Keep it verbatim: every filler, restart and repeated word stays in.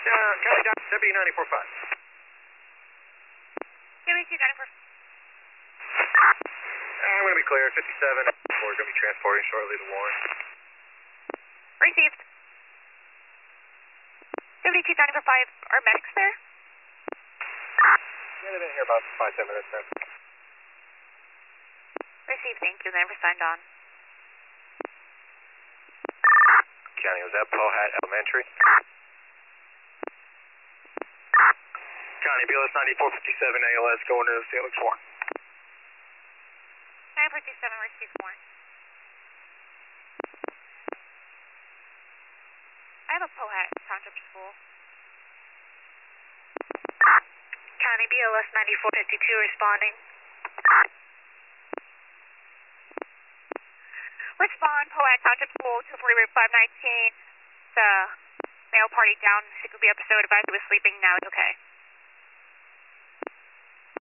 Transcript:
Uh, County Doc, Deputy ninety-four five. Deputy ninety-four. I'm going to be clear. fifty-seven. We're going to be transporting shortly to Warren. Received. Deputy ninety-four five, are medics there? Yeah, they've been here about five, ten minutes now. Received, thank you. Never signed on. County, was that Pohat Elementary? County, B L S ninety-four fifty-seven A L S going to Saint Luke's Warren. nine fifty-seven, received Warren. I have a Pohat Township School. County, B L S ninety-four fifty-two responding. Respond, Pohat Township School, two forty Route five nineteen. The male party down, Sickle episode, advised he was sleeping, now it's okay.